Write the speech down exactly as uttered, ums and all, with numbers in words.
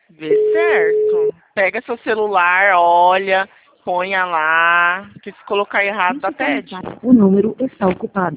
Vê certo. Pega seu celular, olha, ponha lá, que se colocar errado dá Digite a T E D. mensagem. O número está ocupado.